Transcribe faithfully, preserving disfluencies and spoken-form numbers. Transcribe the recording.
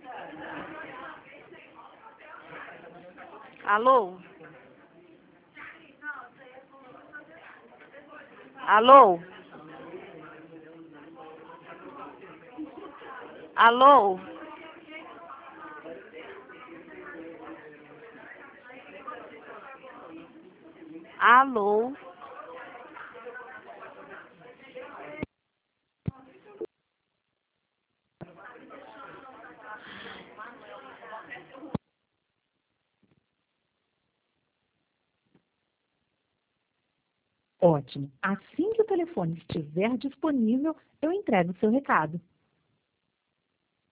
Alô? Alô? Alô? Alô? Ótimo. Assim que o telefone estiver disponível, eu entrego o seu recado.